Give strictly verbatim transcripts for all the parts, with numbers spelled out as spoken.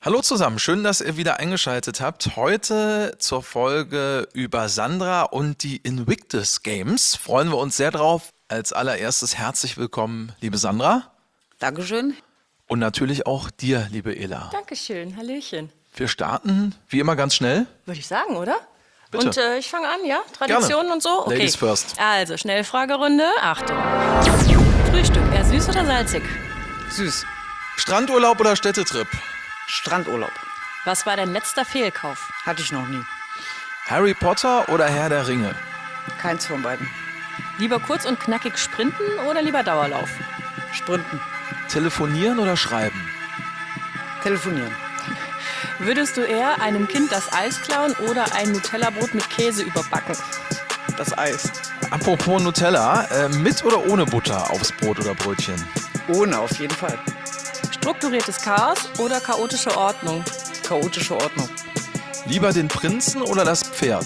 Hallo zusammen, schön, dass ihr wieder eingeschaltet habt. Heute zur Folge über Sandra und die Invictus Games. Freuen wir uns sehr drauf. Als allererstes herzlich willkommen, liebe Sandra. Dankeschön. Und natürlich auch dir, liebe Ela. Dankeschön, Hallöchen. Wir starten wie immer ganz schnell. Würde ich sagen, oder? Bitte. Und äh, ich fange an, ja? Traditionen Gerne. und so? Okay. Ladies first. Also, Schnellfragerunde. Achtung. Frühstück, eher süß oder salzig? Süß. Strandurlaub oder Städtetrip? Strandurlaub. Was war dein letzter Fehlkauf? Hatte ich noch nie. Harry Potter oder Herr der Ringe? Keins von beiden. Lieber kurz und knackig sprinten oder lieber Dauerlauf? Sprinten. Telefonieren oder schreiben? Telefonieren. Würdest du eher einem Kind das Eis klauen oder ein Nutella-Brot mit Käse überbacken? Das Eis. Apropos Nutella, äh, mit oder ohne Butter aufs Brot oder Brötchen? Ohne, auf jeden Fall. Strukturiertes Chaos oder chaotische Ordnung? Chaotische Ordnung. Lieber den Prinzen oder das Pferd?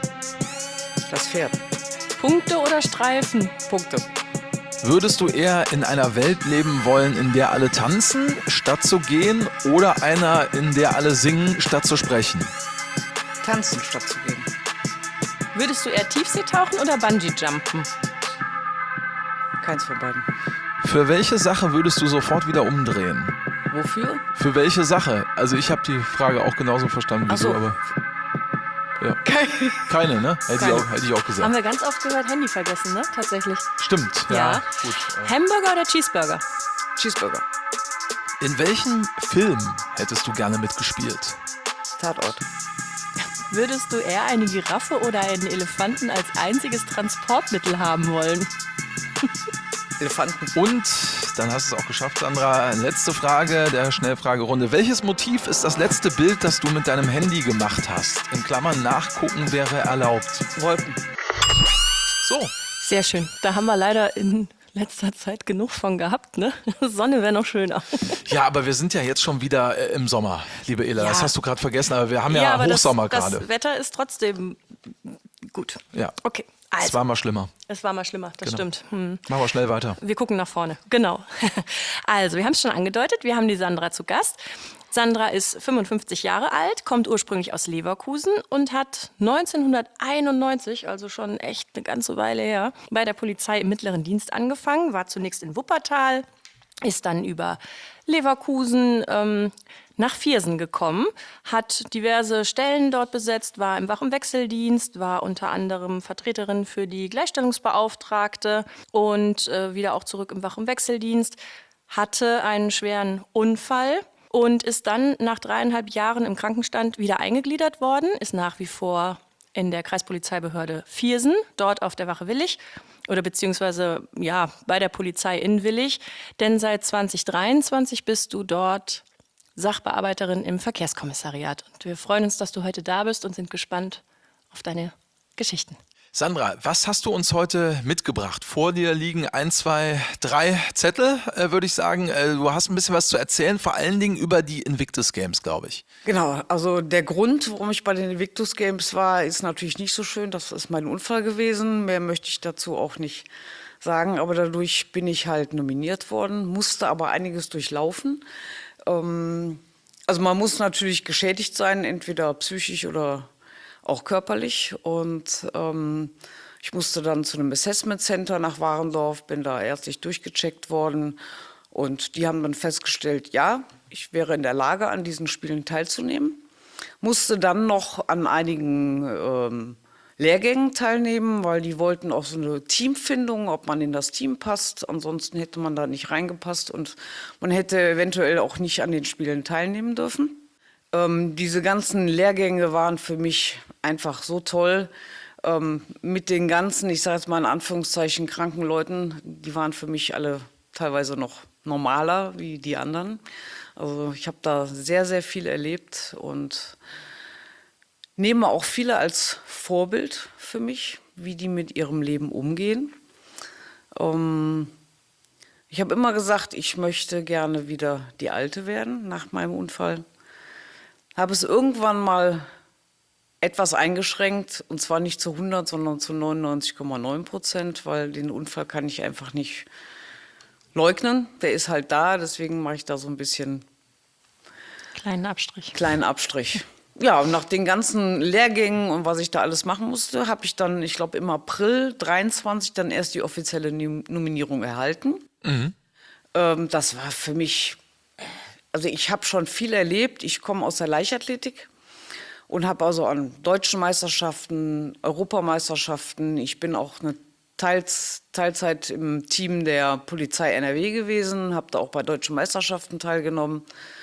Das Pferd. Punkte oder Streifen? Punkte. Würdest du eher in einer Welt leben wollen, in der alle tanzen, statt zu gehen, oder einer, in der alle singen, statt zu sprechen? Tanzen statt zu gehen. Würdest du eher Tiefseetauchen oder Bungee-Jumpen? Keins von beiden. Für welche Sache würdest du sofort wieder umdrehen? Wofür? Für welche Sache? Also ich habe die Frage auch genauso verstanden wie Ach so. du, aber ja. Keine. Keine, ne? Hätte, Keine. Ich, auch, hätte ich auch gesagt. Haben wir ganz oft gehört, Handy vergessen, ne? Tatsächlich. Stimmt, ja. Ja. Gut. äh. Hamburger oder Cheeseburger? Cheeseburger. In welchem Film hättest du gerne mitgespielt? Tatort. Würdest du eher eine Giraffe oder einen Elefanten als einziges Transportmittel haben wollen? Elefanten. Und dann hast du es auch geschafft, Sandra. Letzte Frage der Schnellfragerunde. Welches Motiv ist das letzte Bild, das du mit deinem Handy gemacht hast? In Klammern nachgucken wäre erlaubt. Wolken. So, Sehr schön. Da haben wir leider in letzter Zeit genug von gehabt, ne? Sonne wäre noch schöner. ja, aber wir sind ja jetzt schon wieder äh, im Sommer, liebe Ela. Ja. Das hast du gerade vergessen, aber wir haben ja, aber Hochsommer das, gerade. das Wetter ist trotzdem gut. Ja, Okay, es also, war mal schlimmer. es war mal schlimmer, das Genau. stimmt. Hm. Machen wir schnell weiter. Wir gucken nach vorne, genau. Also, wir haben es schon angedeutet, wir haben die Sandra zu Gast. Sandra ist fünfundfünfzig Jahre alt, kommt ursprünglich aus Leverkusen und hat neunzehnhunderteinundneunzig, also schon echt eine ganze Weile her, bei der Polizei im mittleren Dienst angefangen, war zunächst in Wuppertal, ist dann über Leverkusen ähm, nach Viersen gekommen, hat diverse Stellen dort besetzt, war im Wach- und Wechseldienst, war unter anderem Vertreterin für die Gleichstellungsbeauftragte und äh, wieder auch zurück im Wach- und Wechseldienst, hatte einen schweren Unfall und ist dann nach dreieinhalb Jahren im Krankenstand wieder eingegliedert worden, ist nach wie vor in der Kreispolizeibehörde Viersen, dort auf der Wache Willich oder beziehungsweise ja, bei der Polizei in Willich. Denn seit zwanzig dreiundzwanzig bist du dort Sachbearbeiterin im Verkehrskommissariat. Und wir freuen uns, dass du heute da bist und sind gespannt auf deine Geschichten. Sandra, was hast du uns heute mitgebracht? Vor dir liegen ein, zwei, drei Zettel, äh, würde ich sagen. Äh, du hast ein bisschen was zu erzählen, vor allen Dingen über die Invictus Games, glaube ich. Genau, also der Grund, warum ich bei den Invictus Games war, ist natürlich nicht so schön. Das ist mein Unfall gewesen. Mehr möchte ich dazu auch nicht sagen. Aber dadurch bin ich halt nominiert worden, musste aber einiges durchlaufen. Ähm, also man muss natürlich geschädigt sein, entweder psychisch oder auch körperlich. Und ähm, ich musste dann zu einem Assessment Center nach Warendorf, bin da ärztlich durchgecheckt worden. Und die haben dann festgestellt, ja, ich wäre in der Lage, an diesen Spielen teilzunehmen. Musste dann noch an einigen ähm, Lehrgängen teilnehmen, weil die wollten auch so eine Teamfindung, ob man in das Team passt. Ansonsten hätte man da nicht reingepasst und man hätte eventuell auch nicht an den Spielen teilnehmen dürfen. Ähm, diese ganzen Lehrgänge waren für mich einfach so toll. Ähm, mit den ganzen, ich sage jetzt mal in Anführungszeichen, kranken Leuten, die waren für mich alle teilweise noch normaler wie die anderen. Also ich habe da sehr, sehr viel erlebt und nehme auch viele als Vorbild für mich, wie die mit ihrem Leben umgehen. Ähm, ich habe immer gesagt, ich möchte gerne wieder die Alte werden nach meinem Unfall. Habe es irgendwann mal etwas eingeschränkt, und zwar nicht zu hundert, sondern zu neunundneunzig Komma neun Prozent, weil den Unfall kann ich einfach nicht leugnen. Der ist halt da, deswegen mache ich da so ein bisschen Kleinen Abstrich. Kleinen Abstrich. Ja, und nach den ganzen Lehrgängen und was ich da alles machen musste, habe ich dann, ich glaube im April dreiundzwanzig dann erst die offizielle Nominierung erhalten. Mhm. Ähm, das war für mich, also ich habe schon viel erlebt. Ich komme aus der Leichtathletik und habe also an deutschen Meisterschaften, Europameisterschaften, ich bin auch eine Teils, Teilzeit im Team der Polizei N R W gewesen, habe da auch bei deutschen Meisterschaften teilgenommen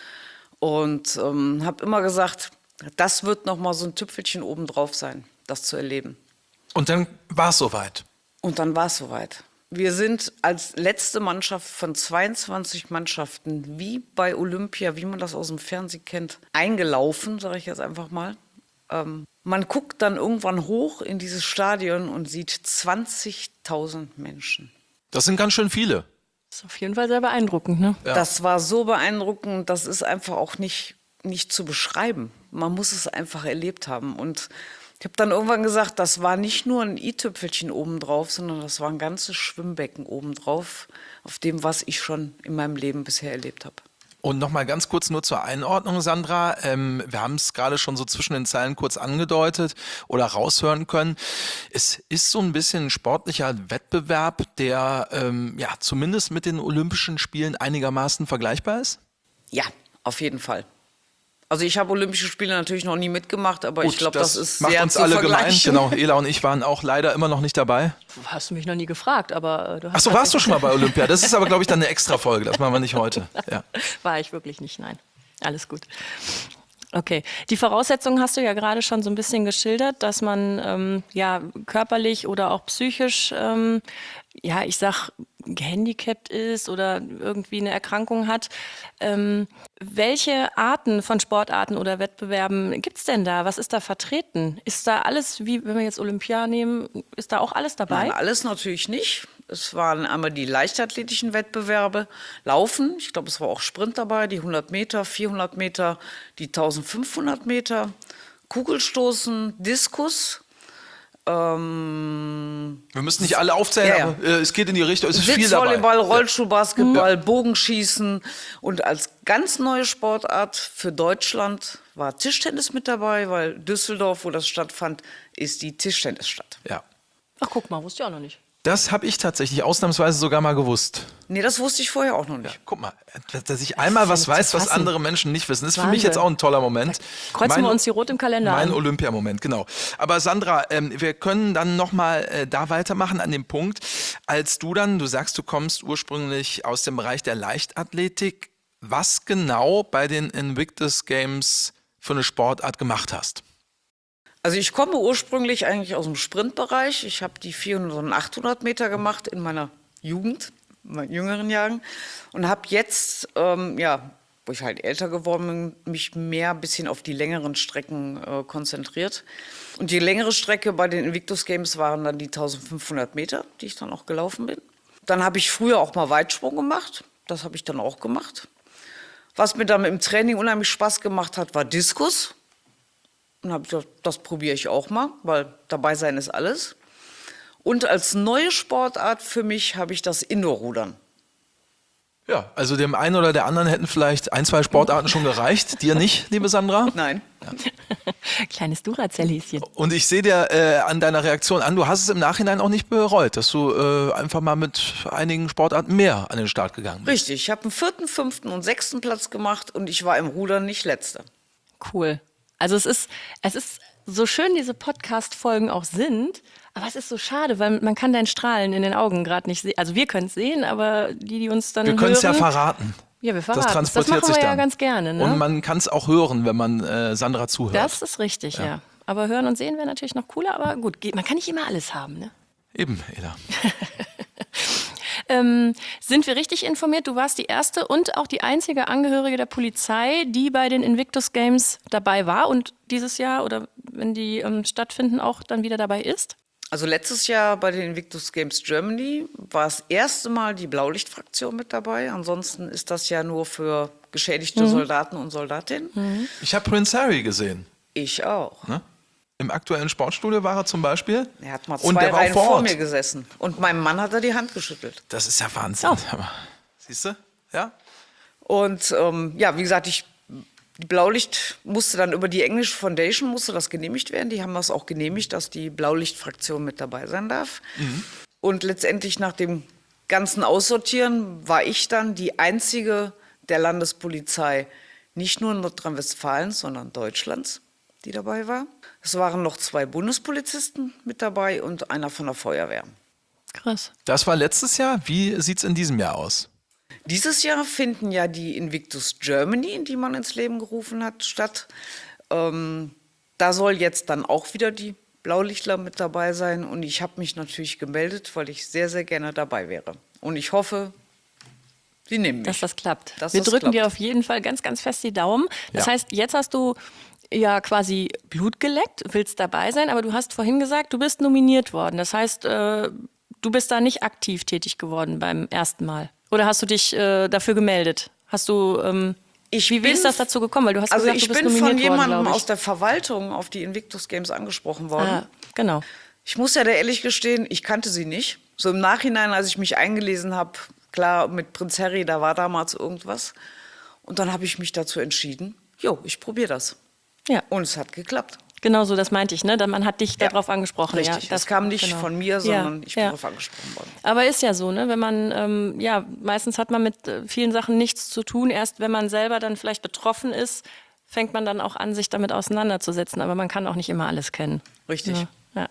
und ähm, habe immer gesagt, das wird noch mal so ein Tüpfelchen obendrauf sein, das zu erleben. Und dann war es soweit. Und dann war es soweit. Wir sind als letzte Mannschaft von zweiundzwanzig Mannschaften, wie bei Olympia, wie man das aus dem Fernsehen kennt, eingelaufen, sage ich jetzt einfach mal. Ähm, man guckt dann irgendwann hoch in dieses Stadion und sieht zwanzigtausend Menschen. Das sind ganz schön viele. Das ist auf jeden Fall sehr beeindruckend, ne? Ja. Das war so beeindruckend, das ist einfach auch nicht, nicht zu beschreiben. Man muss es einfach erlebt haben. Und ich habe dann irgendwann gesagt, das war nicht nur ein i-Tüpfelchen obendrauf, sondern das war ein ganzes Schwimmbecken obendrauf, auf dem, was ich schon in meinem Leben bisher erlebt habe. Und nochmal ganz kurz nur zur Einordnung, Sandra. Ähm, wir haben es gerade schon so zwischen den Zeilen kurz angedeutet oder raushören können. Es ist so ein bisschen ein sportlicher Wettbewerb, der ähm, ja zumindest mit den Olympischen Spielen einigermaßen vergleichbar ist? Ja, auf jeden Fall. Also ich habe Olympische Spiele natürlich noch nie mitgemacht, aber Gut, ich glaube, das, das ist macht sehr uns zu alle gemein. vergleichen. Genau, Ela und ich waren auch leider immer noch nicht dabei. Hast du mich noch nie gefragt, aber äh, du hast. Ach so, warst du schon mal bei Olympia? Das ist aber, glaube ich, dann eine Extra-Folge. Das machen wir nicht heute. Ja. War ich wirklich nicht, nein. Alles gut. Okay, die Voraussetzungen hast du ja gerade schon so ein bisschen geschildert, dass man ähm, ja körperlich oder auch psychisch, ähm, ja, ich sag, gehandicapt ist oder irgendwie eine Erkrankung hat. Ähm, welche Arten von Sportarten oder Wettbewerben gibt es denn da? Was ist da vertreten? Ist da alles, wie wenn wir jetzt Olympia nehmen, ist da auch alles dabei? Nein, alles natürlich nicht. Es waren einmal die leichtathletischen Wettbewerbe, Laufen, ich glaube, es war auch Sprint dabei, die hundert Meter, vierhundert Meter, die eintausendfünfhundert Meter, Kugelstoßen, Diskus. Ähm, Wir müssen nicht alle aufzählen, Ja, ja. aber äh, es geht in die Richtung, es ist viel dabei. Sitzvolleyball, Rollschuhbasketball, Bogenschießen und als ganz neue Sportart für Deutschland war Tischtennis mit dabei, weil Düsseldorf, wo das stattfand, ist die Tischtennisstadt. Ja. Ach, guck mal, wusste ich auch noch nicht. Das habe ich tatsächlich ausnahmsweise sogar mal gewusst. Nee, das wusste ich vorher auch noch nicht. Ja, guck mal, dass ich einmal was weiß, was andere Menschen nicht wissen. Das ist für mich Wahnsinn. jetzt auch ein toller Moment. Kreuzen Mein- wir uns hier rot im Kalender Mein an. Olympiamoment, genau. Aber Sandra, ähm, wir können dann nochmal äh, da weitermachen an dem Punkt, als du dann, du sagst, du kommst ursprünglich aus dem Bereich der Leichtathletik, was genau bei den Invictus Games für eine Sportart gemacht hast. Also ich komme ursprünglich eigentlich aus dem Sprintbereich. Ich habe die vierhundert und achthundert Meter gemacht in meiner Jugend, in meinen jüngeren Jahren. Und habe jetzt, ähm, ja, wo ich halt älter geworden bin, mich mehr ein bisschen auf die längeren Strecken äh, konzentriert. Und die längere Strecke bei den Invictus Games waren dann die eintausendfünfhundert Meter, die ich dann auch gelaufen bin. Dann habe ich früher auch mal Weitsprung gemacht. Das habe ich dann auch gemacht. Was mir dann im Training unheimlich Spaß gemacht hat, war Diskus. Und habe ich gedacht, das probiere ich auch mal, weil dabei sein ist alles. Und als neue Sportart für mich habe ich das Indoor-Rudern. Ja, also dem einen oder der anderen hätten vielleicht ein, zwei Sportarten schon gereicht. Dir nicht, liebe Sandra? Nein. Kleines Duracell-Häschen. Und ich sehe dir äh, an deiner Reaktion an, du hast es im Nachhinein auch nicht bereut, dass du äh, einfach mal mit einigen Sportarten mehr an den Start gegangen bist. Richtig, ich habe einen vierten, fünften und sechsten Platz gemacht und ich war im Rudern nicht Letzte. Cool. Also es ist, es ist so schön, diese Podcast-Folgen auch sind, aber es ist so schade, weil man kann dein Strahlen in den Augen gerade nicht sehen. Also wir können es sehen, aber die, die uns dann Wir können es ja hören, verraten. Ja, wir verraten Das es. transportiert Das machen sich wir dann. ja ganz gerne. Ne? Und man kann es auch hören, wenn man äh, Sandra zuhört. Das ist richtig, ja. Aber hören und sehen wäre natürlich noch cooler, aber gut, geht, man kann nicht immer alles haben, ne? Eben, Ela. Ähm, sind wir richtig informiert? Du warst die erste und auch die einzige Angehörige der Polizei, die bei den Invictus Games dabei war und dieses Jahr oder wenn die ähm, stattfinden, auch dann wieder dabei ist? Also letztes Jahr bei den Invictus Games Germany war das erste Mal die Blaulichtfraktion mit dabei. Ansonsten ist das ja nur für geschädigte Mhm. Soldaten und Soldatinnen. Mhm. Ich habe Prince Harry gesehen. Ich auch. Ne? Im aktuellen Sportstudio war er zum Beispiel. Er hat mal Und zwei der war auch Reihen vor vor Ort. mir gesessen. Und meinem Mann hat er die Hand geschüttelt. Das ist ja Wahnsinn. Oh. Aber, siehst du? Ja? Und ähm, ja, wie gesagt, ich Die Blaulicht musste dann über die English Foundation musste das genehmigt werden. Die haben das auch genehmigt, dass die Blaulichtfraktion mit dabei sein darf. Mhm. Und letztendlich nach dem ganzen Aussortieren war ich dann die einzige der Landespolizei, nicht nur Nordrhein-Westfalens, sondern Deutschlands, die dabei war. Es waren noch zwei Bundespolizisten mit dabei und einer von der Feuerwehr. Krass. Das war letztes Jahr. Wie sieht es in diesem Jahr aus? Dieses Jahr finden ja die Invictus Germany, die man ins Leben gerufen hat, statt. Ähm, da soll jetzt dann auch wieder die Blaulichtler mit dabei sein. Und ich habe mich natürlich gemeldet, weil ich sehr, sehr gerne dabei wäre. Und ich hoffe, sie nehmen mich. Dass das klappt. Dass Wir das drücken klappt. dir auf jeden Fall ganz, ganz fest die Daumen. Das Ja. heißt, jetzt hast du ja quasi Blut geleckt, willst dabei sein, aber du hast vorhin gesagt, du bist nominiert worden. Das heißt, äh, du bist da nicht aktiv tätig geworden beim ersten Mal. Oder hast du dich äh, dafür gemeldet? Hast du, ähm, Ich wie, wie bin- ist das dazu gekommen? Weil du hast Also gesagt, ich du bist bin nominiert von jemandem worden, glaube aus ich. der Verwaltung auf die Invictus Games angesprochen worden. Ah, genau. Ich muss ja da ehrlich gestehen, ich kannte sie nicht. So im Nachhinein, als ich mich eingelesen habe, klar, mit Prinz Harry, da war damals irgendwas. Und dann habe ich mich dazu entschieden, jo, ich probiere das. Ja, Und es hat geklappt. genau so, das meinte ich. Ne? Da- Man hat dich Ja, darauf angesprochen. Richtig, Ja, das kam nicht genau. von mir, Ja, sondern ich bin ja. darauf angesprochen worden. Aber ist ja so, ne? Wenn man, ähm, ja, meistens hat man mit äh, vielen Sachen nichts zu tun. Erst wenn man selber dann vielleicht betroffen ist, fängt man dann auch an, sich damit auseinanderzusetzen. Aber man kann auch nicht immer alles kennen. Richtig. Ja, ja.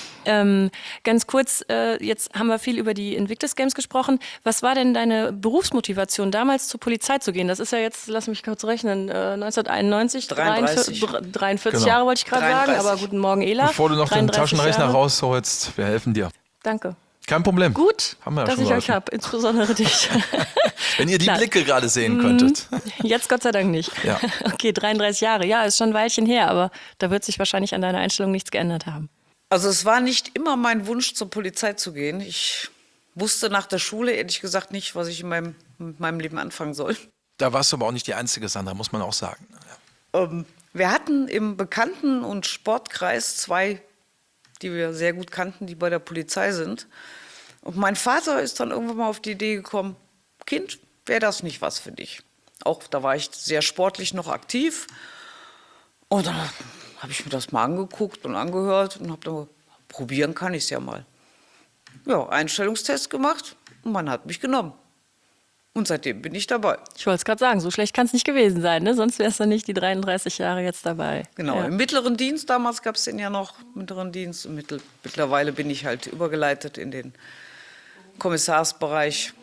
Ähm, ganz kurz, äh, jetzt haben wir viel über die Invictus Games gesprochen. Was war denn deine Berufsmotivation, damals zur Polizei zu gehen? Das ist ja jetzt, lass mich kurz rechnen, äh, neunzehnhunderteinundneunzig, dreiunddreißig. dreiundvierzig, dreiundvierzig Genau. Jahre wollte ich gerade sagen, dreiunddreißig. aber guten Morgen, Ela. Bevor du noch den dreiunddreißig Taschenrechner Jahre. rausholst, wir helfen dir. Danke. Kein Problem. Gut, Haben wir ja dass schon ich euch geholfen. habe, insbesondere dich. Wenn ihr die Klar. Blicke gerade sehen könntet. Jetzt Gott sei Dank nicht. Ja. Okay, dreiunddreißig Jahre. Ja, ist schon ein Weilchen her, aber da wird sich wahrscheinlich an deiner Einstellung nichts geändert haben. Also es war nicht immer mein Wunsch, zur Polizei zu gehen. Ich wusste nach der Schule ehrlich gesagt nicht, was ich in meinem, mit meinem Leben anfangen soll. Da warst du aber auch nicht die einzige, Sandra, muss man auch sagen. Ja. Ähm, wir hatten im Bekannten- und Sportkreis zwei, die wir sehr gut kannten, die bei der Polizei sind. Und mein Vater ist dann irgendwann mal auf die Idee gekommen, Kind, wäre das nicht was für dich? Auch da war ich sehr sportlich noch aktiv. Und dann habe ich mir das mal angeguckt und angehört und habe dann, probieren kann ich es ja mal. Ja, Einstellungstest gemacht und man hat mich genommen. Und seitdem bin ich dabei. Ich wollte es gerade sagen, so schlecht kann es nicht gewesen sein, ne? Sonst wärst du nicht die dreiunddreißig Jahre jetzt dabei. Genau, Ja. im mittleren Dienst, damals gab es den ja noch, mittleren Dienst. Und mittel, mittlerweile bin ich halt übergeleitet in den Kommissarsbereich.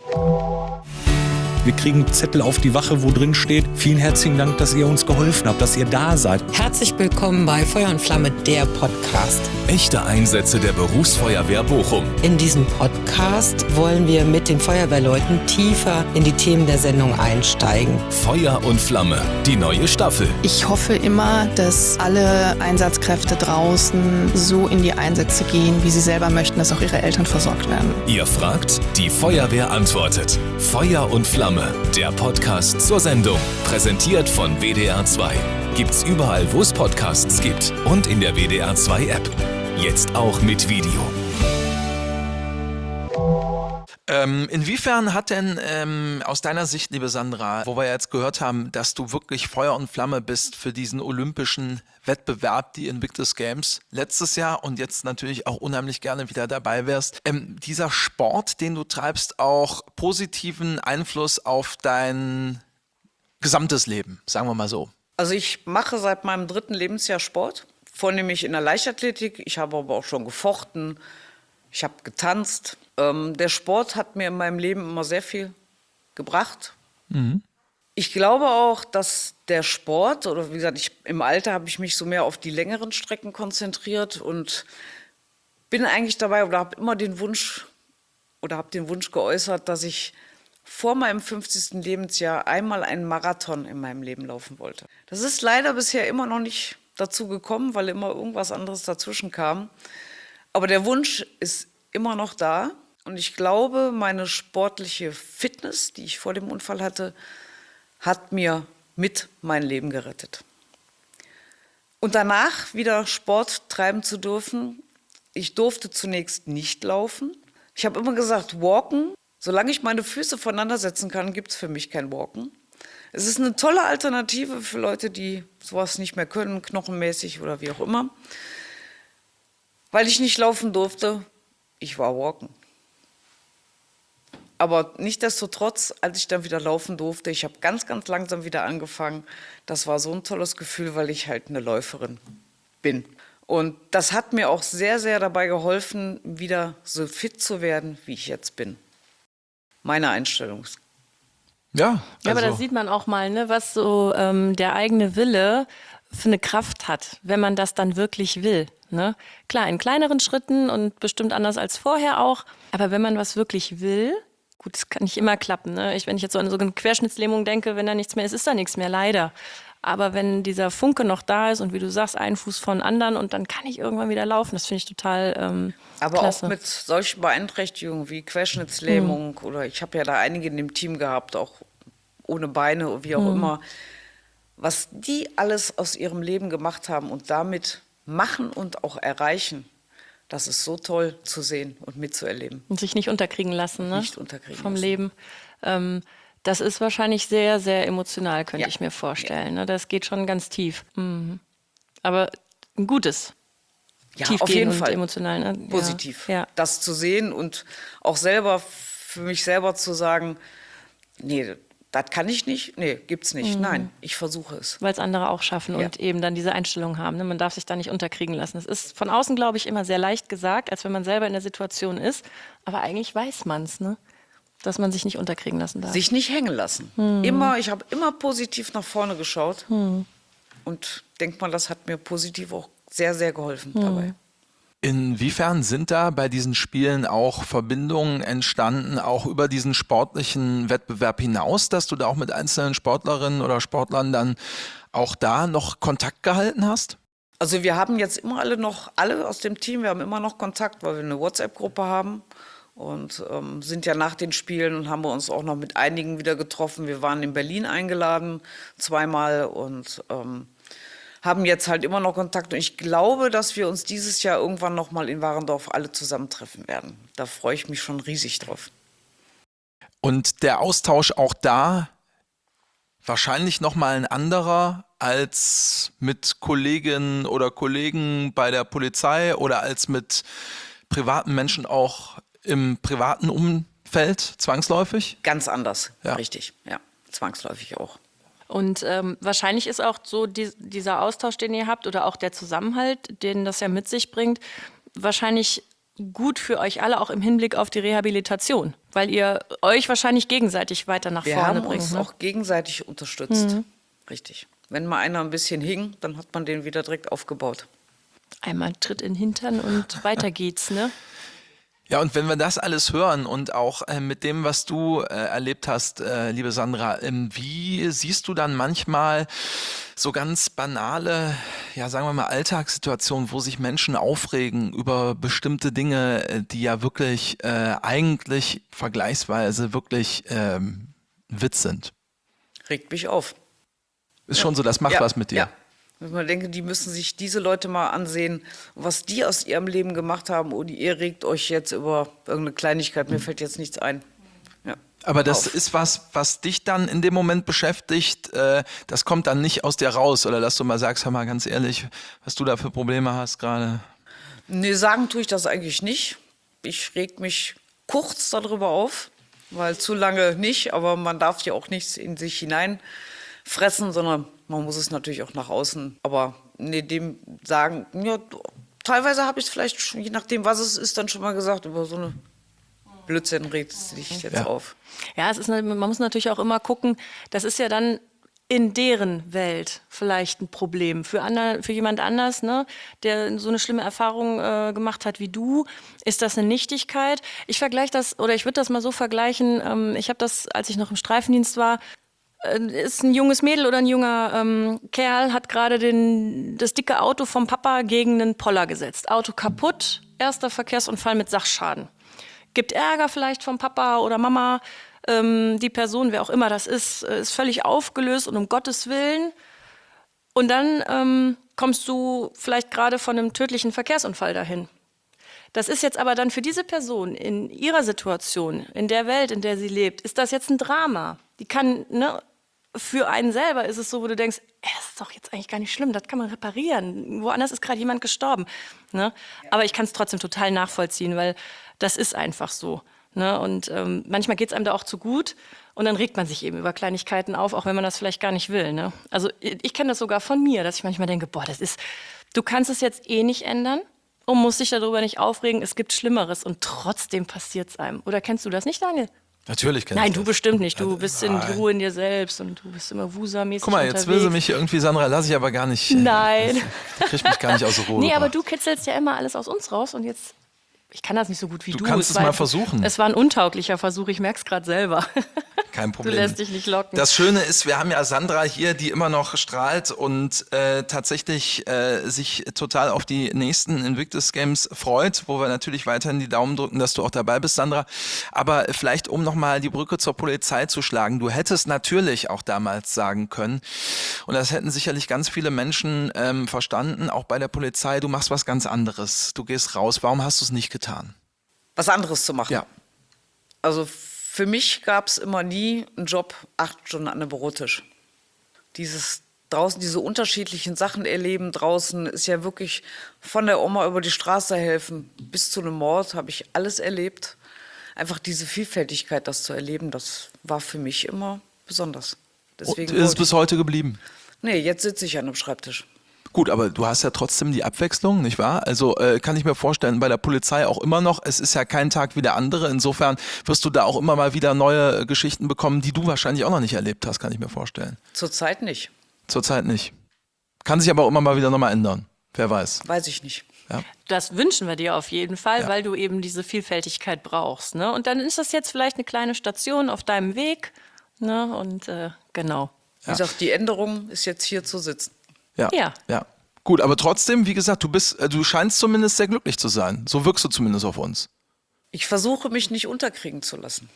Wir kriegen Zettel auf die Wache, wo drin steht, vielen herzlichen Dank, dass ihr uns geholfen habt, dass ihr da seid. Herzlich willkommen bei Feuer und Flamme, der Podcast. Echte Einsätze der Berufsfeuerwehr Bochum. In diesem Podcast wollen wir mit den Feuerwehrleuten tiefer in die Themen der Sendung einsteigen. Feuer und Flamme, die neue Staffel. Ich hoffe immer, dass alle Einsatzkräfte draußen so in die Einsätze gehen, wie sie selber möchten, dass auch ihre Eltern versorgt werden. Ihr fragt, die Feuerwehr antwortet. Feuer und Flamme, der Podcast zur Sendung. Präsentiert von W D R zwei. Gibt's überall, wo es Podcasts gibt. Und in der W D R zwei App. Jetzt auch mit Video. Ähm, inwiefern hat denn ähm, aus deiner Sicht, liebe Sandra, wo wir jetzt gehört haben, dass du wirklich Feuer und Flamme bist für diesen olympischen Wettbewerb, die Invictus Games, letztes Jahr und jetzt natürlich auch unheimlich gerne wieder dabei wärst, ähm, dieser Sport, den du treibst, auch positiven Einfluss auf dein gesamtes Leben, sagen wir mal so? Also ich mache seit meinem dritten Lebensjahr Sport, vornehmlich in der Leichtathletik. Ich habe aber auch schon gefochten, ich habe getanzt. Ähm, der Sport hat mir in meinem Leben immer sehr viel gebracht. Mhm. Ich glaube auch, dass der Sport, oder wie gesagt, ich, im Alter habe ich mich so mehr auf die längeren Strecken konzentriert und bin eigentlich dabei oder habe immer den Wunsch oder habe den Wunsch geäußert, dass ich vor meinem fünfzigsten Lebensjahr einmal einen Marathon in meinem Leben laufen wollte. Das ist leider bisher immer noch nicht dazu gekommen, weil immer irgendwas anderes dazwischen kam. Aber der Wunsch ist immer noch da. Und ich glaube, meine sportliche Fitness, die ich vor dem Unfall hatte, hat mir mit mein Leben gerettet. Und danach wieder Sport treiben zu dürfen. Ich durfte zunächst nicht laufen. Ich habe immer gesagt, walken. Solange ich meine Füße voneinander setzen kann, gibt es für mich kein Walken. Es ist eine tolle Alternative für Leute, die sowas nicht mehr können, knochenmäßig oder wie auch immer. Weil ich nicht laufen durfte, ich war walken. Aber nichtsdestotrotz, als ich dann wieder laufen durfte, ich habe ganz, ganz langsam wieder angefangen. Das war so ein tolles Gefühl, weil ich halt eine Läuferin bin. Und das hat mir auch sehr, sehr dabei geholfen, wieder so fit zu werden, wie ich jetzt bin. Meine Einstellung. Ja, Ja, aber also- da sieht man auch mal, ne, was so ähm, der eigene Wille für eine Kraft hat, wenn man das dann wirklich will. Ne? Klar, in kleineren Schritten und bestimmt anders als vorher auch. Aber wenn man was wirklich will, gut, das kann nicht immer klappen. Ne? Ich, wenn ich jetzt so an so eine Querschnittslähmung denke, wenn da nichts mehr ist, ist da nichts mehr, leider. Aber wenn dieser Funke noch da ist und wie du sagst, ein Fuß von anderen und dann kann ich irgendwann wieder laufen, das finde ich total ähm, Aber klasse. auch mit solchen Beeinträchtigungen wie Querschnittslähmung mhm. oder ich habe ja da einige in dem Team gehabt, auch ohne Beine, wie auch mhm. immer. Was die alles aus ihrem Leben gemacht haben und damit machen und auch erreichen, das ist so toll zu sehen und mitzuerleben. Und sich nicht unterkriegen lassen, ne? Nicht unterkriegen vom lassen. Leben. Ähm, das ist wahrscheinlich sehr, sehr emotional, könnte Ja. ich mir vorstellen. Ne? Das geht schon ganz tief. Mhm. Aber ein gutes. Ja, Tiefgehend auf jeden und Fall. emotional. Ne? Positiv. Ja. Ja. Das zu sehen und auch selber, für mich selber zu sagen, nee, das kann ich nicht, nee, gibt's nicht. Mhm. Nein, ich versuche es. Weil es andere auch schaffen Ja. und eben dann diese Einstellung haben. Ne? Man darf sich da nicht unterkriegen lassen. Es ist von außen, glaube ich, immer sehr leicht gesagt, als wenn man selber in der Situation ist. Aber eigentlich weiß man es, ne? Dass man sich nicht unterkriegen lassen darf. Sich nicht hängen lassen. Mhm. Immer, ich habe immer positiv nach vorne geschaut. Mhm. Und denkt man, das hat mir positiv auch sehr, sehr geholfen mhm. dabei. Inwiefern sind da bei diesen Spielen auch Verbindungen entstanden, auch über diesen sportlichen Wettbewerb hinaus, dass du da auch mit einzelnen Sportlerinnen oder Sportlern dann auch da noch Kontakt gehalten hast? Also wir haben jetzt immer alle noch, alle aus dem Team, wir haben immer noch Kontakt, weil wir eine WhatsApp-Gruppe haben und ähm, sind ja nach den Spielen und haben wir uns auch noch mit einigen wieder getroffen. Wir waren in Berlin eingeladen, zweimal und ähm, haben jetzt halt immer noch Kontakt und ich glaube, dass wir uns dieses Jahr irgendwann noch mal in Warendorf alle zusammentreffen werden. Da freue ich mich schon riesig drauf. Und der Austausch auch da wahrscheinlich noch mal ein anderer als mit Kolleginnen oder Kollegen bei der Polizei oder als mit privaten Menschen auch im privaten Umfeld zwangsläufig? Ganz anders, ja. Richtig, ja, zwangsläufig auch. Und ähm, wahrscheinlich ist auch so die, dieser Austausch, den ihr habt oder auch der Zusammenhalt, den das ja mit sich bringt, wahrscheinlich gut für euch alle auch im Hinblick auf die Rehabilitation, weil ihr euch wahrscheinlich gegenseitig weiter nach Wir vorne haben bringt. uns Ne? auch gegenseitig unterstützt, Mhm. richtig. Wenn mal einer ein bisschen hing, dann hat man den wieder direkt aufgebaut. Einmal Tritt in den Hintern und weiter geht's, ne? Ja, und wenn wir das alles hören und auch äh, mit dem, was du äh, erlebt hast, äh, liebe Sandra, ähm, wie siehst du dann manchmal so ganz banale, ja sagen wir mal Alltagssituationen, wo sich Menschen aufregen über bestimmte Dinge, äh, die ja wirklich äh, eigentlich vergleichsweise wirklich ähm, Witz sind? Regt mich auf. Ist Ja. schon so, das macht Ja, was mit dir. Ja. Wenn man denke, die müssen sich diese Leute mal ansehen, was die aus ihrem Leben gemacht haben und ihr regt euch jetzt über irgendeine Kleinigkeit, mir fällt jetzt nichts ein. Ja. Aber das Auf. ist was, was dich dann in dem Moment beschäftigt, äh, das kommt dann nicht aus dir raus oder dass du mal sagst, hör mal ganz ehrlich, was du da für Probleme hast gerade. Nee, sagen tue ich das eigentlich nicht. Ich reg mich kurz darüber auf, weil zu lange nicht, aber man darf ja auch nichts in sich hineinfressen, sondern man muss es natürlich auch nach außen. Aber nee, dem sagen, ja, teilweise habe ich es vielleicht, schon, je nachdem, was es ist, dann schon mal gesagt, über so eine Blödsinn regt es sich jetzt Ja. auf. Ja, es ist, man muss natürlich auch immer gucken, das ist ja dann in deren Welt vielleicht ein Problem. Für, andere, für jemand anders, ne, der so eine schlimme Erfahrung äh, gemacht hat wie du, ist das eine Nichtigkeit. Ich vergleiche das, oder ich würde das mal so vergleichen, ähm, ich habe das, als ich noch im Streifendienst war, äh, ist ein junges Mädel oder ein junger ähm, Kerl, hat gerade den, das dicke Auto vom Papa gegen einen Poller gesetzt. Auto kaputt, erster Verkehrsunfall mit Sachschaden. Gibt Ärger vielleicht vom Papa oder Mama. Ähm, die Person, wer auch immer das ist, ist völlig aufgelöst und um Gottes Willen. Und dann ähm, kommst du vielleicht gerade von einem tödlichen Verkehrsunfall dahin. Das ist jetzt aber dann für diese Person in ihrer Situation, in der Welt, in der sie lebt, ist das jetzt ein Drama. Die kann, ne, für einen selber ist es so, wo du denkst, ey, das ist doch jetzt eigentlich gar nicht schlimm, das kann man reparieren. Woanders ist gerade jemand gestorben. Ne? Aber ich kann es trotzdem total nachvollziehen, weil das ist einfach so. Ne? Und ähm, manchmal geht es einem da auch zu gut und dann regt man sich eben über Kleinigkeiten auf, auch wenn man das vielleicht gar nicht will. Ne? Also ich, ich kenne das sogar von mir, dass ich manchmal denke, boah, das ist, du kannst es jetzt eh nicht ändern und musst dich darüber nicht aufregen, es gibt Schlimmeres und trotzdem passiert es einem. Oder kennst du das nicht, Daniel? Natürlich kenn Nein, ich du das. bestimmt nicht. Du bist in Nein. Ruhe in dir selbst und du bist immer wusermäßig Guck mal, jetzt will sie mich hier irgendwie, Sandra, lass ich aber gar nicht. äh, Nein. Die kriegt mich gar nicht aus der Ruhe. Nee, aber gebracht. du kitzelst ja immer alles aus uns raus und jetzt, ich kann das nicht so gut wie Du du. kannst es war mal jetzt- versuchen. Es war ein untauglicher Versuch, ich merk's gerade selber. Kein Du Problem. lässt dich nicht locken. Das Schöne ist, wir haben ja Sandra hier, die immer noch strahlt und äh, tatsächlich äh, sich total auf die nächsten Invictus Games freut, wo wir natürlich weiterhin die Daumen drücken, dass du auch dabei bist, Sandra. Aber vielleicht, um nochmal die Brücke zur Polizei zu schlagen, du hättest natürlich auch damals sagen können, und das hätten sicherlich ganz viele Menschen ähm, verstanden, auch bei der Polizei, du machst was ganz anderes. Du gehst raus. Warum hast du es nicht getan? Was anderes zu machen. Ja. Also für mich gab es immer nie einen Job, acht Stunden an einem Bürotisch. Dieses draußen, diese unterschiedlichen Sachen erleben draußen ist ja wirklich von der Oma über die Straße helfen bis zu einem Mord, habe ich alles erlebt. Einfach diese Vielfältigkeit, das zu erleben, das war für mich immer besonders. Deswegen Und ist es wollte bis heute geblieben? ich- nee, jetzt sitze ich an einem Schreibtisch. Gut, aber du hast ja trotzdem die Abwechslung, nicht wahr? Also äh, kann ich mir vorstellen, bei der Polizei auch immer noch, es ist ja kein Tag wie der andere. Insofern wirst du da auch immer mal wieder neue äh, Geschichten bekommen, die du wahrscheinlich auch noch nicht erlebt hast, kann ich mir vorstellen. Zurzeit nicht, Zurzeit nicht. Kann sich aber auch immer mal wieder nochmal ändern. Wer weiß. weiß ich nicht. Das wünschen wir dir auf jeden Fall, Ja. weil du eben diese Vielfältigkeit brauchst. Ne? Und dann ist das jetzt vielleicht eine kleine Station auf deinem Weg. Ne? Und äh, genau. Wie gesagt, die Änderung ist jetzt hier zu sitzen. Ja. Ja. ja. Gut, aber trotzdem, wie gesagt, du bist, äh, du scheinst zumindest sehr glücklich zu sein. So wirkst du zumindest auf uns. Ich versuche, mich nicht unterkriegen zu lassen.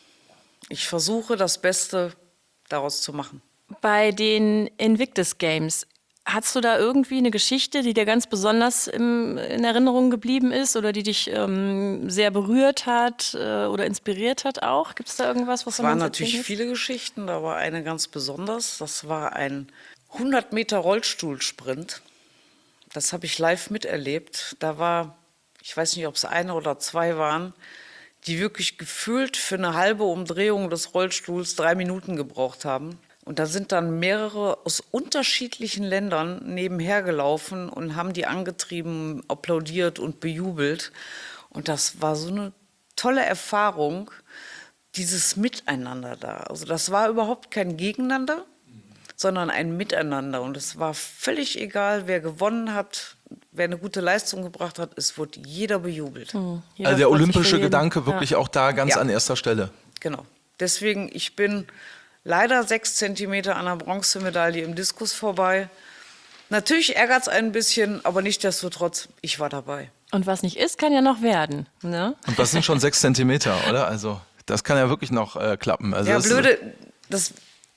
Ich versuche, das Beste daraus zu machen. Bei den Invictus Games, hast du da irgendwie eine Geschichte, die dir ganz besonders im, in Erinnerung geblieben ist oder die dich ähm, sehr berührt hat äh, oder inspiriert hat auch? Gibt es da irgendwas, Es wovon waren du uns natürlich erzählen viele Geschichten, da war eine ganz besonders. Das war ein hundert Meter Rollstuhlsprint. Das habe ich live miterlebt. Da war, ich weiß nicht, ob es eine oder zwei waren, die wirklich gefühlt für eine halbe Umdrehung des Rollstuhls drei Minuten gebraucht haben. Und da sind dann mehrere aus unterschiedlichen Ländern nebenher gelaufen und haben die angetrieben, applaudiert und bejubelt. Und das war so eine tolle Erfahrung, dieses Miteinander da. Also das war überhaupt kein Gegeneinander, sondern ein Miteinander. Und es war völlig egal, wer gewonnen hat, wer eine gute Leistung gebracht hat. Es wurde jeder bejubelt. Jeder Also der freut sich für olympische jeden. Gedanke wirklich Ja. auch da ganz Ja. an erster Stelle. Genau. Deswegen, ich bin leider sechs Zentimeter an der Bronzemedaille im Diskus vorbei. Natürlich ärgert es ein bisschen, aber nichtsdestotrotz, ich war dabei. Und was nicht ist, kann ja noch werden. Ne? Und das sind schon sechs Zentimeter, oder? Also das kann ja wirklich noch äh, klappen. Also Ja, das, blöde, das,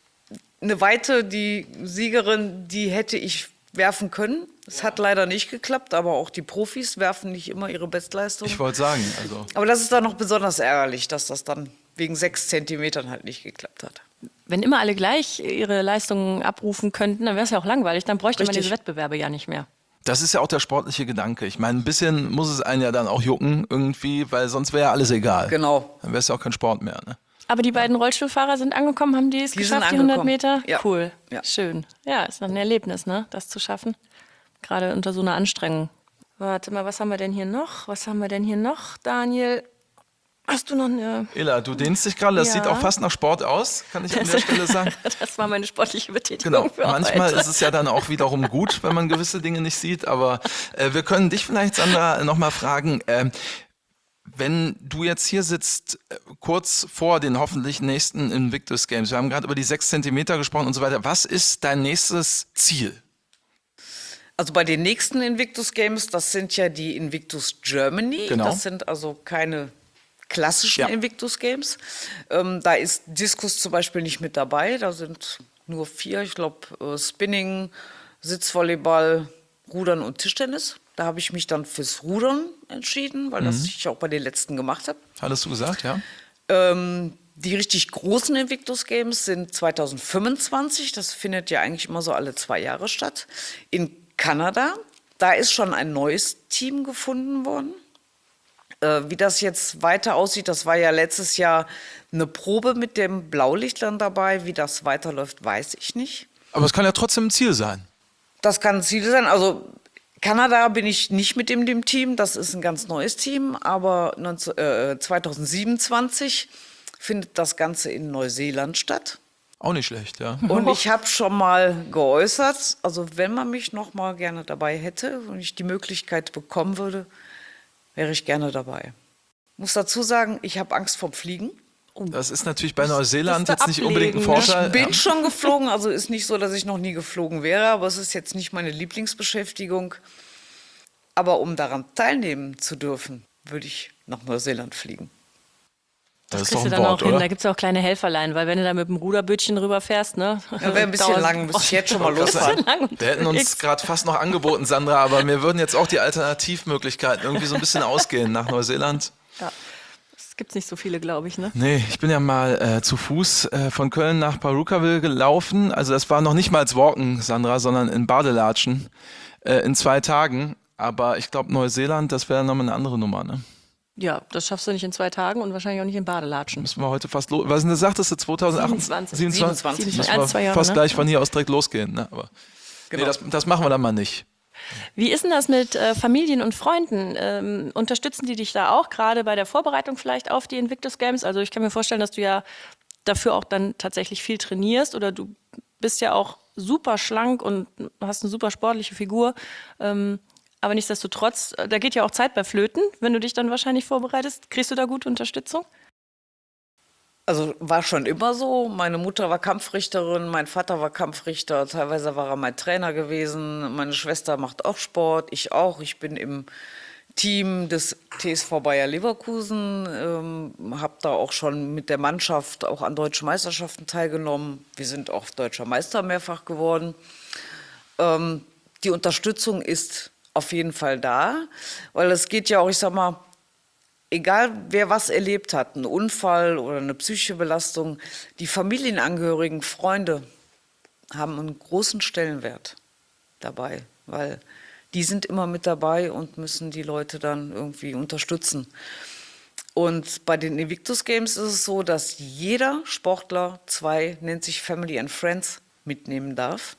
eine Weite, die Siegerin, die hätte ich werfen können. Es hat leider nicht geklappt, aber auch die Profis werfen nicht immer ihre Bestleistung. Ich wollte sagen, also Aber das ist dann noch besonders ärgerlich, dass das dann wegen sechs Zentimetern halt nicht geklappt hat. Wenn immer alle gleich ihre Leistungen abrufen könnten, dann wäre es ja auch langweilig. Dann bräuchte man Richtig. diese Wettbewerbe ja nicht mehr. das ist ja auch der sportliche Gedanke. Ich meine, ein bisschen muss es einen ja dann auch jucken irgendwie, weil sonst wäre ja alles egal. Genau. Dann wäre es ja auch kein Sport mehr. Ne? Aber die beiden Rollstuhlfahrer sind angekommen, haben die es Die sind geschafft, die hundert angekommen. Meter? Ja. Cool, Ja. schön. Ja, ist ein Erlebnis, ne, das zu schaffen. Gerade unter so einer Anstrengung. Warte mal, was haben wir denn hier noch? Was haben wir denn hier noch, Daniel? Hast du noch eine... Ela, du dehnst dich gerade, das Ja. sieht auch fast nach Sport aus, kann ich an der Stelle sagen. Das war meine sportliche Betätigung Genau, für manchmal heute. ist es ja dann auch wiederum gut, wenn man gewisse Dinge nicht sieht, aber äh, wir können dich vielleicht, Sandra, nochmal fragen, ähm, wenn du jetzt hier sitzt, äh, kurz vor den hoffentlich nächsten Invictus Games, wir haben gerade über die sechs Zentimeter gesprochen und so weiter, was ist dein nächstes Ziel? Also bei den nächsten Invictus Games, das sind ja die Invictus Germany. Genau. Das sind also keine klassischen Ja. Invictus Games. Ähm, da ist Diskus zum Beispiel nicht mit dabei. Da sind nur vier, ich glaube, äh, Spinning, Sitzvolleyball, Rudern und Tischtennis. Da habe ich mich dann fürs Rudern entschieden, weil das ich auch bei den letzten gemacht habe. Hattest du gesagt, ja? Ähm, Die richtig großen Invictus Games sind zwanzig fünfundzwanzig. Das findet ja eigentlich immer so alle zwei Jahre statt. In Kanada. Da ist schon ein neues Team gefunden worden. Äh, wie das jetzt weiter aussieht, das war ja letztes Jahr eine Probe mit dem Blaulichtern dabei. Wie das weiterläuft, weiß ich nicht. Aber es kann ja trotzdem ein Ziel sein. Das kann ein Ziel sein. Also Kanada bin ich nicht mit dem, dem Team. Das ist ein ganz neues Team. Aber neunzehn, äh, zwanzig siebenundzwanzig findet das Ganze in Neuseeland statt. Auch nicht schlecht, ja. Und ich habe schon mal geäußert, also wenn man mich noch mal gerne dabei hätte und ich die Möglichkeit bekommen würde, wäre ich gerne dabei. Muss dazu sagen, ich habe Angst vorm Fliegen. Das ist natürlich bei Neuseeland Musst jetzt du nicht unbedingt ein ablegen, ne? Vorteil. Ich bin Ja. schon geflogen, also ist nicht so, dass ich noch nie geflogen wäre, aber es ist jetzt nicht meine Lieblingsbeschäftigung. Aber um daran teilnehmen zu dürfen, würde ich nach Neuseeland fliegen. Das, Das ist doch kriegst du ein dann Wort, auch hin. oder? Da gibt es auch kleine Helferlein, weil wenn du da mit dem Ruderbötchen rüberfährst, ne? Ja, wäre ein bisschen dauert- lang, müsste ich jetzt schon mal losfahren. Wir hätten uns gerade fast noch angeboten, Sandra, aber mir würden jetzt auch die Alternativmöglichkeiten irgendwie so ein bisschen ausgehen nach Neuseeland. Ja. Das gibt es nicht so viele, glaube ich, ne? Nee, ich bin ja mal äh, zu Fuß äh, von Köln nach Pawłukawil gelaufen. Also das war noch nicht mal als Walken, Sandra, sondern in Badelatschen äh, in zwei Tagen. Aber ich glaube, Neuseeland, das wäre nochmal eine andere Nummer, ne? Ja, das schaffst du nicht in zwei Tagen und wahrscheinlich auch nicht in Badelatschen. Müssen wir heute fast los. Was denn, sagtest du, siebenundzwanzig. siebenundzwanzig? siebenundzwanzig. Müssen Ein, wir zwei Jahre, fast ne? gleich von hier aus direkt losgehen. Ne? Aber Genau. nee, das, das machen wir dann mal nicht. Wie ist denn das mit äh, Familien und Freunden? Ähm, unterstützen die dich da auch, gerade bei der Vorbereitung vielleicht auf die Invictus Games? Also ich kann mir vorstellen, dass du ja dafür auch dann tatsächlich viel trainierst oder du bist ja auch super schlank und hast eine super sportliche Figur. Ähm, aber nichtsdestotrotz, da geht ja auch Zeit bei Flöten. Wenn du dich dann wahrscheinlich vorbereitest, kriegst du da gute Unterstützung? Also war schon immer so. Meine Mutter war Kampfrichterin, mein Vater war Kampfrichter, teilweise war er mein Trainer gewesen. Meine Schwester macht auch Sport, ich auch. Ich bin im Team des T S V Bayer Leverkusen, ähm, habe da auch schon mit der Mannschaft auch an deutschen Meisterschaften teilgenommen. Wir sind auch deutscher Meister mehrfach geworden. Ähm, die Unterstützung ist auf jeden Fall da, weil es geht ja auch, ich sag mal, egal wer was erlebt hat, einen Unfall oder eine psychische Belastung, die Familienangehörigen, Freunde haben einen großen Stellenwert dabei, weil die sind immer mit dabei und müssen die Leute dann irgendwie unterstützen. Und bei den Invictus Games ist es so, dass jeder Sportler zwei, nennt sich Family and Friends, mitnehmen darf,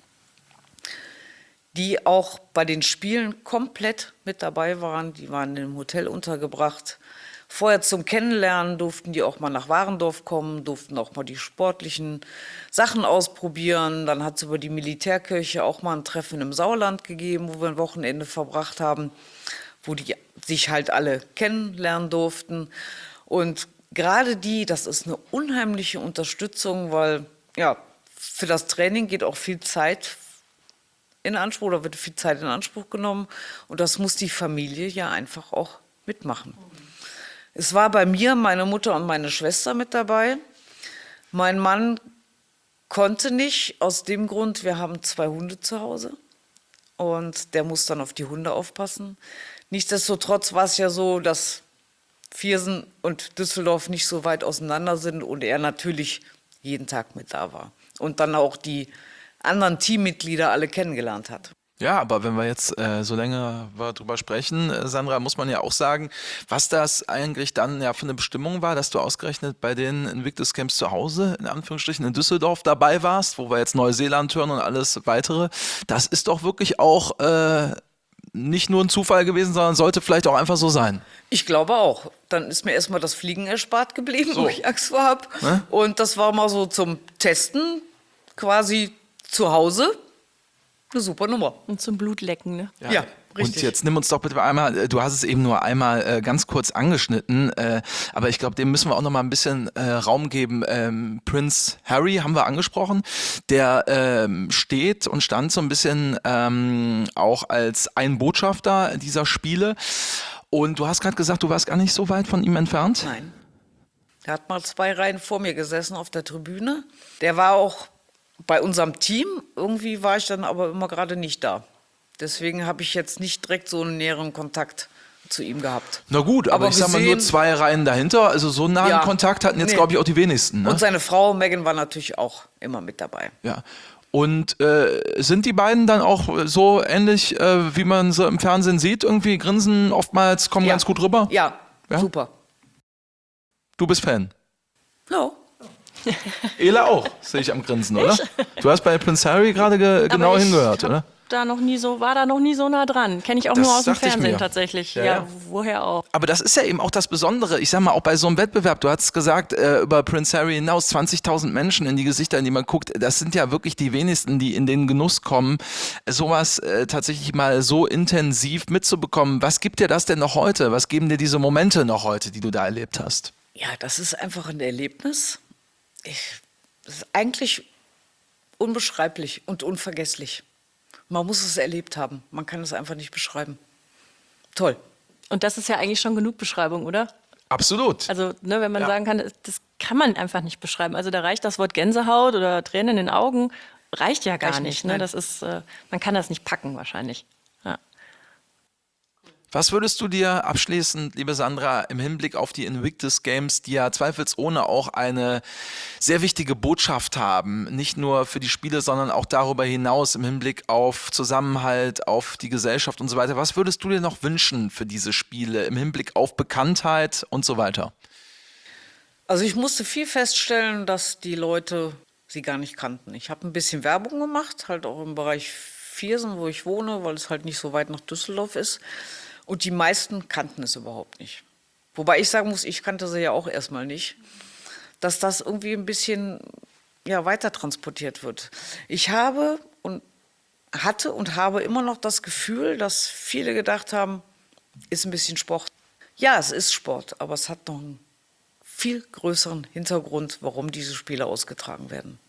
die auch bei den Spielen komplett mit dabei waren. Die waren im Hotel untergebracht. Vorher zum Kennenlernen durften die auch mal nach Warendorf kommen, durften auch mal die sportlichen Sachen ausprobieren. Dann hat es über die Militärkirche auch mal ein Treffen im Sauerland gegeben, wo wir ein Wochenende verbracht haben, wo die sich halt alle kennenlernen durften. Und gerade die, das ist eine unheimliche Unterstützung, weil ja, für das Training geht auch viel Zeit in Anspruch, oder wird viel Zeit in Anspruch genommen. Und das muss die Familie ja einfach auch mitmachen. Es war bei mir meine Mutter und meine Schwester mit dabei. Mein Mann konnte nicht, aus dem Grund, wir haben zwei Hunde zu Hause und der muss dann auf die Hunde aufpassen. Nichtsdestotrotz war es ja so, dass Viersen und Düsseldorf nicht so weit auseinander sind und er natürlich jeden Tag mit da war. Und dann auch die anderen Teammitglieder alle kennengelernt hat. Ja, aber wenn wir jetzt äh, so länger drüber sprechen, äh, Sandra, muss man ja auch sagen, was das eigentlich dann ja für eine Bestimmung war, dass du ausgerechnet bei den Invictus Games zu Hause, in Anführungsstrichen in Düsseldorf dabei warst, wo wir jetzt Neuseeland hören und alles weitere. Das ist doch wirklich auch äh, nicht nur ein Zufall gewesen, sondern sollte vielleicht auch einfach so sein. Ich glaube auch. Dann ist mir erstmal das Fliegen erspart geblieben, So. wo ich Angst vor habe. Ne? Und das war mal so zum Testen, quasi zu Hause. Eine super Nummer. Und zum Blutlecken, ne? Ja, Und richtig. jetzt nimm uns doch bitte einmal, äh, du hast es eben nur einmal äh, ganz kurz angeschnitten, äh, aber ich glaube, dem müssen wir auch noch mal ein bisschen äh, Raum geben. Ähm, Prince Harry haben wir angesprochen, der ähm, steht und stand so ein bisschen ähm, auch als ein Botschafter dieser Spiele. Und du hast gerade gesagt, du warst gar nicht so weit von ihm entfernt. Nein. Der hat mal zwei Reihen vor mir gesessen auf der Tribüne. Der war auch bei unserem Team. Irgendwie war ich dann aber immer gerade nicht da. Deswegen habe ich jetzt nicht direkt so einen näheren Kontakt zu ihm gehabt. Na gut, aber, Aber ich sag mal nur gesehen- zwei Reihen dahinter. Also so einen nahen Ja. Kontakt hatten jetzt, Nee. glaube ich, auch die wenigsten. Ne? Und seine Frau Megan war natürlich auch immer mit dabei. Ja. Und äh, sind die beiden dann auch so ähnlich, äh, wie man sie im Fernsehen sieht? Irgendwie grinsen oftmals, kommen Ja. ganz gut rüber? Ja, Ja? super. Du bist Fan. No. Ela auch, sehe ich am Grinsen, oder? Du hast bei Prince Harry gerade ge genau Aber ich hingehört, hab oder? Da noch nie so, war da noch nie so nah dran. Kenne ich auch Das nur aus dem dachte ich Fernsehen mir. tatsächlich. Ja, Ja, ja. woher auch. Aber das ist ja eben auch das Besondere. Ich sag mal, auch bei so einem Wettbewerb, du hast gesagt, äh, über Prince Harry hinaus zwanzigtausend Menschen in die Gesichter, in die man guckt, das sind ja wirklich die wenigsten, die in den Genuss kommen, sowas äh, tatsächlich mal so intensiv mitzubekommen. Was gibt dir das denn noch heute? Was geben dir diese Momente noch heute, die du da erlebt hast? Ja, das ist einfach ein Erlebnis. Ich, das ist eigentlich unbeschreiblich und unvergesslich. Man muss es erlebt haben. Man kann es einfach nicht beschreiben. Toll. Und das ist ja eigentlich schon genug Beschreibung, oder? Absolut. Also, ne, wenn man Ja. sagen kann, das- das kann man einfach nicht beschreiben. Also da reicht das Wort Gänsehaut oder Tränen in den Augen, reicht ja gar Reicht nicht. nicht, Ne? nein. Das ist, äh, man kann das nicht packen wahrscheinlich. Ja. Was würdest du dir abschließend, liebe Sandra, im Hinblick auf die Invictus Games, die ja zweifelsohne auch eine sehr wichtige Botschaft haben, nicht nur für die Spiele, sondern auch darüber hinaus im Hinblick auf Zusammenhalt, auf die Gesellschaft und so weiter, was würdest du dir noch wünschen für diese Spiele im Hinblick auf Bekanntheit und so weiter? Also ich musste viel feststellen, dass die Leute sie gar nicht kannten. Ich habe ein bisschen Werbung gemacht, halt auch im Bereich Viersen, wo ich wohne, weil es halt nicht so weit nach Düsseldorf ist. Und die meisten kannten es überhaupt nicht. Wobei ich sagen muss, ich kannte sie ja auch erstmal nicht. Dass das irgendwie ein bisschen ja, weiter transportiert wird. Ich habe und hatte und habe immer noch das Gefühl, dass viele gedacht haben, ist ein bisschen Sport. Ja, es ist Sport, aber es hat noch einen viel größeren Hintergrund, warum diese Spiele ausgetragen werden.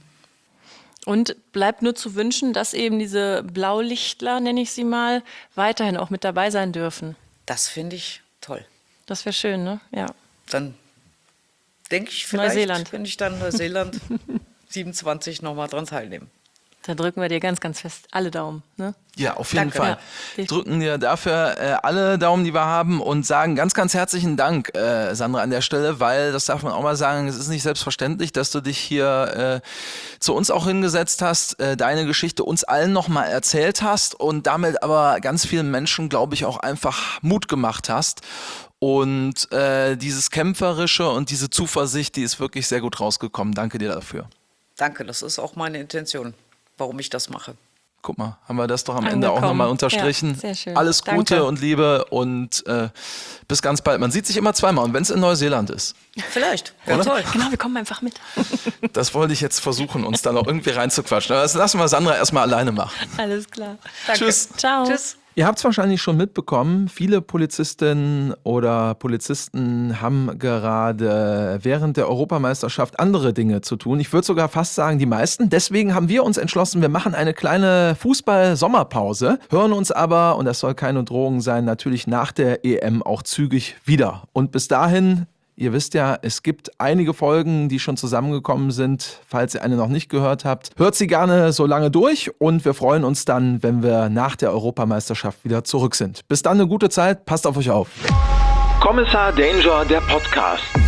Und bleibt nur zu wünschen, dass eben diese Blaulichtler, nenne ich sie mal, weiterhin auch mit dabei sein dürfen. Das finde ich toll. Das wäre schön, ne? Ja. Dann denke ich vielleicht, Neuseeland. wenn ich dann Neuseeland siebenundzwanzig nochmal dran teilnehme. Da drücken wir dir ganz, ganz fest alle Daumen. Ne? Ja, auf jeden Danke. Fall. Ja. Wir drücken dir dafür äh, alle Daumen, die wir haben und sagen ganz, ganz herzlichen Dank, äh, Sandra, an der Stelle, weil, das darf man auch mal sagen, es ist nicht selbstverständlich, dass du dich hier äh, zu uns auch hingesetzt hast, äh, deine Geschichte uns allen nochmal erzählt hast und damit aber ganz vielen Menschen, glaube ich, auch einfach Mut gemacht hast. Und äh, dieses Kämpferische und diese Zuversicht, die ist wirklich sehr gut rausgekommen. Danke dir dafür. Danke, das ist auch meine Intention, warum ich das mache. Guck mal, haben wir das doch am Ende auch Angekommen. nochmal unterstrichen. Ja, sehr schön. Alles Gute Danke. und Liebe und äh, bis ganz bald. Man sieht sich immer zweimal und wenn es in Neuseeland ist. Vielleicht, wäre toll. Genau, wir kommen einfach mit. Das wollte ich jetzt versuchen, uns da noch irgendwie reinzuquatschen. Aber das lassen wir Sandra erstmal alleine machen. Alles klar. Tschüss. Ciao. Tschüss. Ihr habt es wahrscheinlich schon mitbekommen, viele Polizistinnen oder Polizisten haben gerade während der Europameisterschaft andere Dinge zu tun. Ich würde sogar fast sagen, die meisten. Deswegen haben wir uns entschlossen, wir machen eine kleine Fußball-Sommerpause, hören uns aber, und das soll keine Drohung sein, natürlich nach der E M auch zügig wieder. Und bis dahin... Ihr wisst ja, es gibt einige Folgen, die schon zusammengekommen sind. Falls ihr eine noch nicht gehört habt, hört sie gerne so lange durch und wir freuen uns dann, wenn wir nach der Europameisterschaft wieder zurück sind. Bis dann eine gute Zeit, passt auf euch auf. Kommissar Danger, der Podcast.